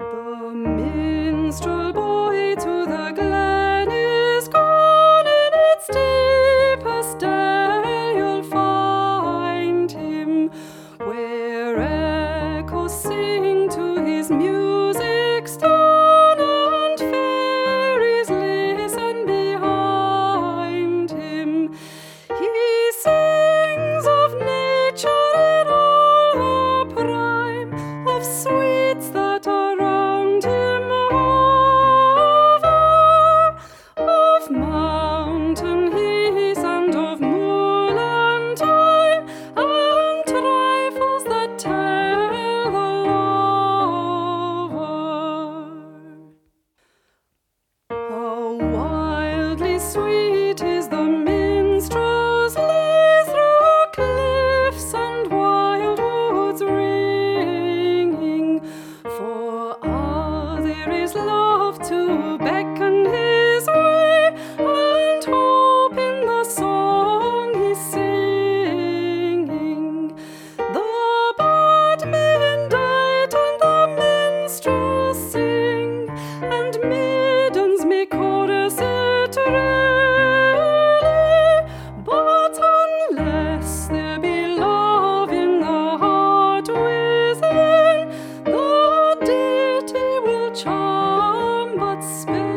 The minstrel boy to the glen is gone, in its deepest dell you'll find him, where echoes sing to his music's tone, and fairies listen behind him. He sings of nature in all her prime, of sweets that around him hover, of mountain heaths and of moorland thyme, and trifles that tell the lover. How wildly sweet is the minstrel's lay through cliffs and wild woods ringing, for there is love to beckon his way, and hope in the song he's singing. The badmen dight and the minstrels sing, and maidens make chorus it really, but unless there be love in the heart within, the ditty will charm but spare.